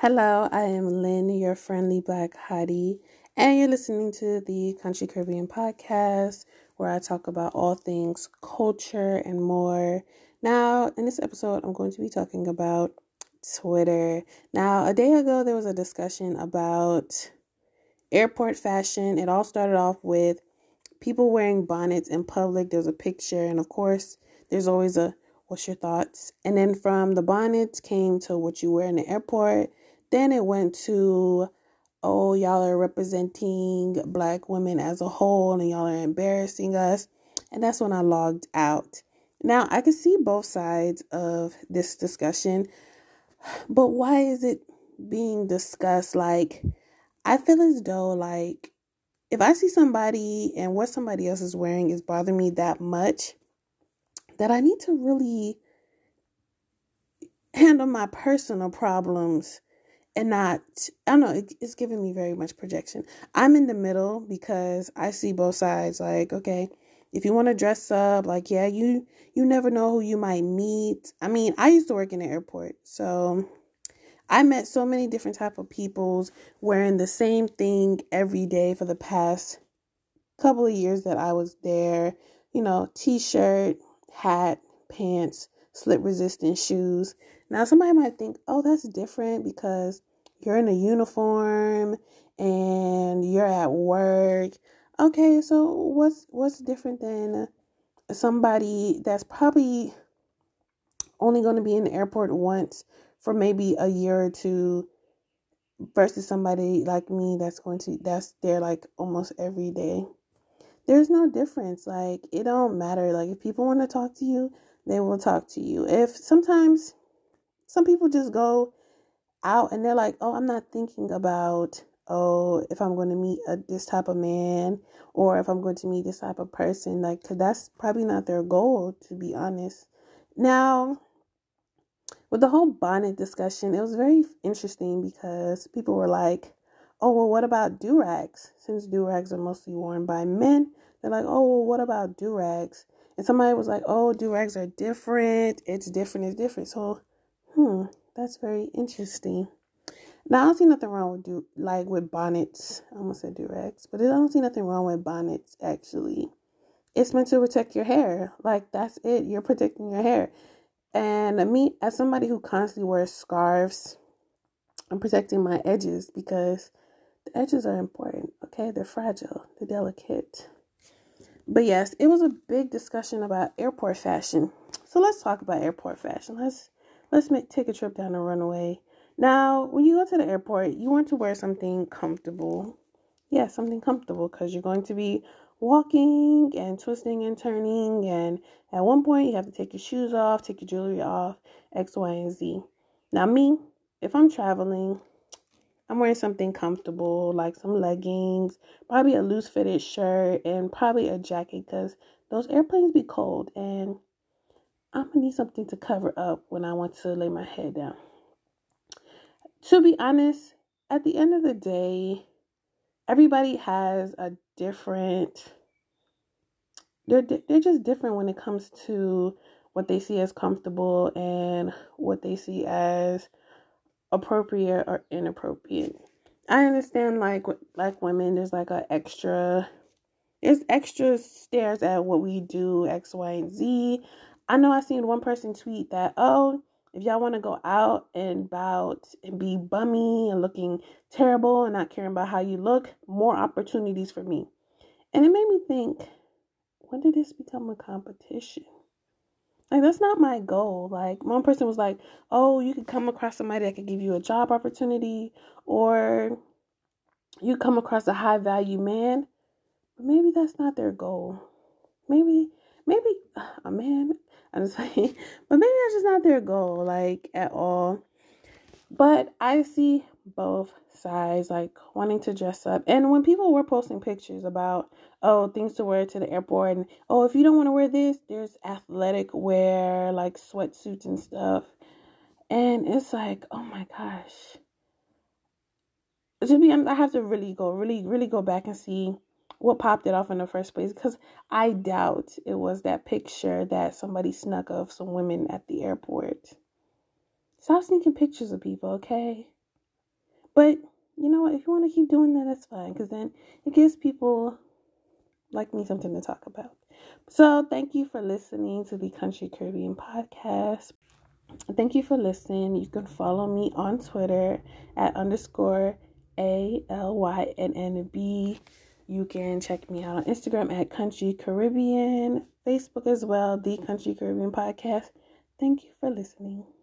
Hello, I am Lynn, your friendly black hottie, and you're listening to the Country Caribbean podcast where I talk about all things culture and more. Now, in this episode, I'm going to be talking about Twitter. Now, a day ago, there was a discussion about airport fashion. It all started off with people wearing bonnets in public. There's a picture, and of course, there's always a what's your thoughts? And then from the bonnets came to what you wear in the airport. Then it went to, oh, y'all are representing black women as a whole and y'all are embarrassing us. And that's when I logged out. Now, I can see both sides of this discussion, but why is it being discussed? Like, I feel as though, like, if I see somebody and what somebody else is wearing is bothering me that much, that I need to really handle my personal problems and not, I don't know, it's giving me very much projection. I'm in the middle because I see both sides. Like, okay, if you want to dress up, like, yeah, you never know who you might meet. I mean, I used to work in the airport, so I met so many different type of peoples wearing the same thing every day for the past couple of years that I was there. T-shirt, hat, pants, slip resistant shoes. Now somebody might think, oh, that's different because you're in a uniform and you're at work. Okay, so what's different than somebody that's probably only going to be in the airport once for maybe a year or two versus somebody like me that's there like almost every day? There's no difference. Like, it don't matter. Like, if people want to talk to you, they will talk to you. If sometimes some people just go out and they're like, oh, I'm not thinking about, oh, if I'm going to meet this type of man or if I'm going to meet this type of person, like, 'cause that's probably not their goal, to be honest. Now, with the whole bonnet discussion, it was very interesting because people were like, oh, well, what about do-rags? Since do-rags are mostly worn by men, they're like, oh, well, what about do-rags? And somebody was like, oh, do-rags are different. It's different. It's different. So, that's very interesting. Now, I don't see nothing wrong with bonnets. I almost said do-rags, but I don't see nothing wrong with bonnets, actually. It's meant to protect your hair. Like, that's it. You're protecting your hair. And me, as somebody who constantly wears scarves, I'm protecting my edges because the edges are important, okay? They're fragile, they're delicate. But yes, it was a big discussion about airport fashion. So let's talk about airport fashion. Take a trip down the runway. Now, when you go to the airport, you want to wear something comfortable. Yeah, something comfortable because you're going to be walking and twisting and turning, and at one point you have to take your shoes off, take your jewelry off, X, Y, and Z. Now me, if I'm traveling, I'm wearing something comfortable like some leggings, probably a loose fitted shirt, and probably a jacket because those airplanes be cold and I'm gonna need something to cover up when I want to lay my head down. To be honest, at the end of the day, everybody has a different, they're just different when it comes to what they see as comfortable and what they see as appropriate or inappropriate. I understand, like, with black women, there's extra stares at what we do, X, Y, and Z. I know I seen one person tweet that, oh, if y'all want to go out and about and be bummy and looking terrible and not caring about how you look, more opportunities for me. And it made me think, when did this become a competition? Like, that's not my goal. Like, one person was like, oh, you could come across somebody that could give you a job opportunity, or you come across a high value man. But maybe that's not their goal. Maybe a man, I'm just saying, but maybe that's just not their goal, like, at all. But I see both sides, like, wanting to dress up. And when people were posting pictures about, oh, things to wear to the airport, and, oh, if you don't want to wear this, there's athletic wear, like sweatsuits and stuff. And it's like, oh my gosh. To be honest, I have to really go back and see what popped it off in the first place, because I doubt it was that picture that somebody snuck of some women at the airport. Stop sneaking pictures of people, okay? But you know what? If you want to keep doing that, that's fine. Because then it gives people like me something to talk about. So thank you for listening to the Country Caribbean podcast. Thank you for listening. You can follow me on Twitter at _ALYNNB. You can check me out on Instagram at Country Caribbean, Facebook as well, the Country Caribbean Podcast. Thank you for listening.